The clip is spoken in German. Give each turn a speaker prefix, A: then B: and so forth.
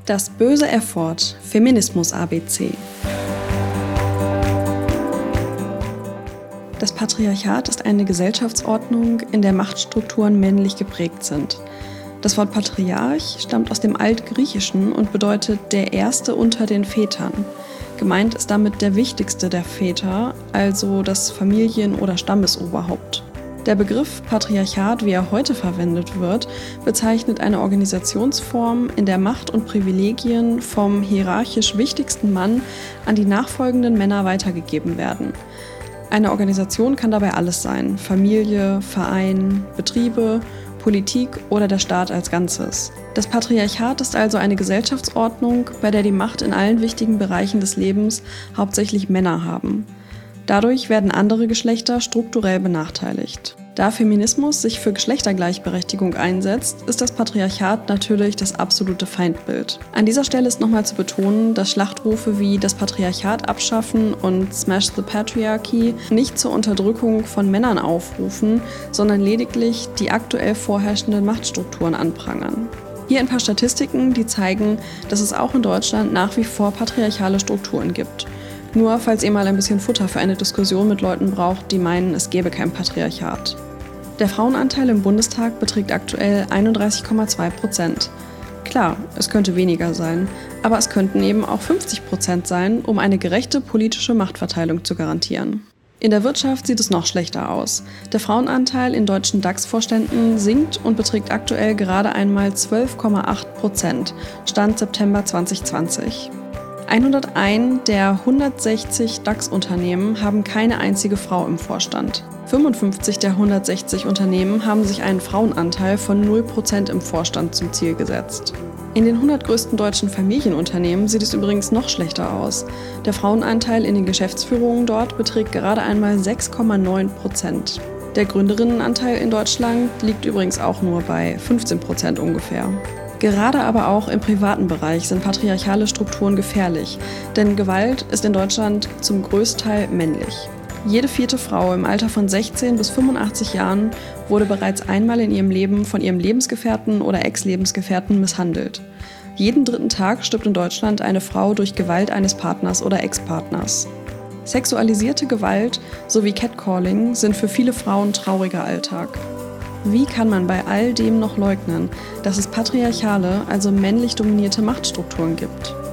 A: Das böse F-Wort, Feminismus-ABC. Das Patriarchat ist eine Gesellschaftsordnung, in der Machtstrukturen männlich geprägt sind. Das Wort Patriarch stammt aus dem Altgriechischen und bedeutet der Erste unter den Vätern. Gemeint ist damit der wichtigste der Väter, also das Familien- oder Stammesoberhaupt. Der Begriff Patriarchat, wie er heute verwendet wird, bezeichnet eine Organisationsform, in der Macht und Privilegien vom hierarchisch wichtigsten Mann an die nachfolgenden Männer weitergegeben werden. Eine Organisation kann dabei alles sein: Familie, Verein, Betriebe, Politik oder der Staat als Ganzes. Das Patriarchat ist also eine Gesellschaftsordnung, bei der die Macht in allen wichtigen Bereichen des Lebens hauptsächlich Männer haben. Dadurch werden andere Geschlechter strukturell benachteiligt. Da Feminismus sich für Geschlechtergleichberechtigung einsetzt, ist das Patriarchat natürlich das absolute Feindbild. An dieser Stelle ist nochmal zu betonen, dass Schlachtrufe wie das Patriarchat abschaffen und Smash the Patriarchy nicht zur Unterdrückung von Männern aufrufen, sondern lediglich die aktuell vorherrschenden Machtstrukturen anprangern. Hier ein paar Statistiken, die zeigen, dass es auch in Deutschland nach wie vor patriarchale Strukturen gibt. Nur falls ihr mal ein bisschen Futter für eine Diskussion mit Leuten braucht, die meinen, es gäbe kein Patriarchat. Der Frauenanteil im Bundestag beträgt aktuell 31,2%. Klar, es könnte weniger sein, aber es könnten eben auch 50% sein, um eine gerechte politische Machtverteilung zu garantieren. In der Wirtschaft sieht es noch schlechter aus. Der Frauenanteil in deutschen DAX-Vorständen sinkt und beträgt aktuell gerade einmal 12,8%, Stand September 2020. 101 der 160 DAX-Unternehmen haben keine einzige Frau im Vorstand. 55 der 160 Unternehmen haben sich einen Frauenanteil von 0% im Vorstand zum Ziel gesetzt. In den 100 größten deutschen Familienunternehmen sieht es übrigens noch schlechter aus. Der Frauenanteil in den Geschäftsführungen dort beträgt gerade einmal 6,9%. Der Gründerinnenanteil in Deutschland liegt übrigens auch nur bei 15% ungefähr. Gerade aber auch im privaten Bereich sind patriarchale Strukturen gefährlich, denn Gewalt ist in Deutschland zum Größteil männlich. Jede 4. Frau im Alter von 16 bis 85 Jahren wurde bereits einmal in ihrem Leben von ihrem Lebensgefährten oder Ex-Lebensgefährten misshandelt. Jeden 3. Tag stirbt in Deutschland eine Frau durch Gewalt eines Partners oder Ex-Partners. Sexualisierte Gewalt sowie Catcalling sind für viele Frauen trauriger Alltag. Wie kann man bei all dem noch leugnen, dass es patriarchale, also männlich dominierte Machtstrukturen gibt?